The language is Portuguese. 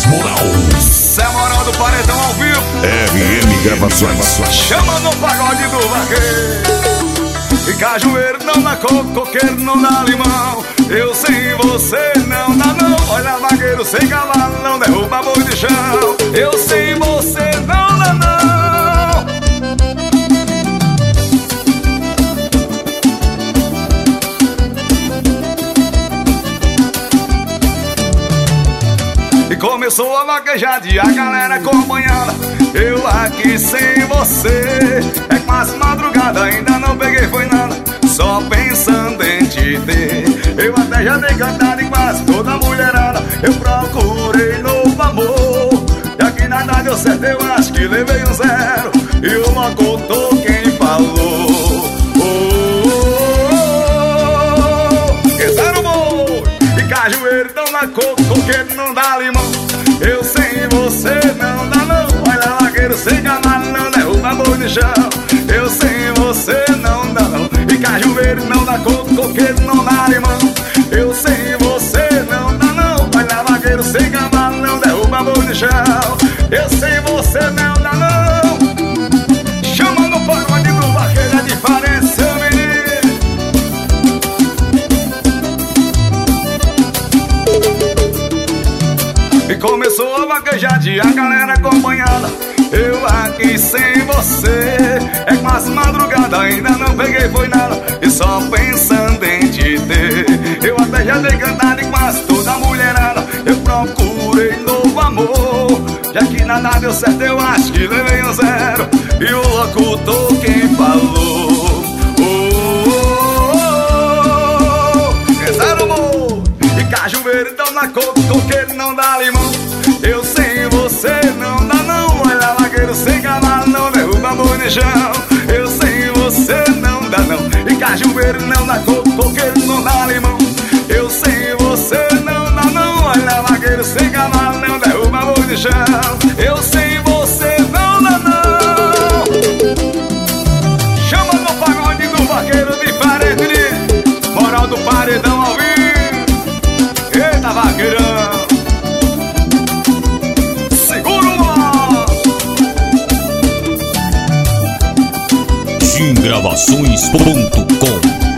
Moral. Cê é moral do paredão ao vivo. RM Gravações. Chama no pagode do vaqueiro. E cajueiro não dá coco, coqueiro não dá limão. Eu sem você não dá não. Olha vaqueiro sem cavalo, não derruba boi de chão. Eu sem você não dá não. E começou a vaquejada e a galera acompanhada. Eu aqui sem você. É quase madrugada, ainda não peguei foi nada. Só pensando em te ter. Eu até já dei cantada em quase toda mulherada. Eu procurei novo amor. E aqui nada deu certo, eu acho que levei um zero. E o locutor quem falou. Que zero boi. E cajueiro não dá coco, coqueiro não dá limão. Eu sem você não dá não. Olha vaqueiro sem cavalo, não derruba boi no chão. Eu sem você não dá não. E cajueiro não dá coco, coqueiro não dá limão. Eu sem você não dá não. Olha vaqueiro sem cavalo, não derruba boi no chão. Eu sem você não dá não. Chama no pagode do vaqueiro, a diferença, menino. E começou a vaquejada e a galera acompanhada. Eu aqui sem você. É quase madrugada, ainda não peguei foi nada. E só pensando em te ter. Eu até já dei cantada em quase toda mulherada. Eu procurei novo amor. Já que nada deu certo, eu acho que levei um zero. E o locutor quem falou. Que zero amor. E cajueiro então na coco, coqueiro não dá limão. Eu sem você não dá não. Olha vaqueiro sem cavalo, não derruba boi no chão. Eu sem você não dá não. E cajueiro não dá coco, coqueiro não dá limão. Eu sem você não dá não. Olha vaqueiro sem cavalo, não derruba boi no chão. Eu sem você não dá não. Chama no pagode do vaqueiro diferente de moral do paredão ao vivo. Eita vaqueirão. Gravações.com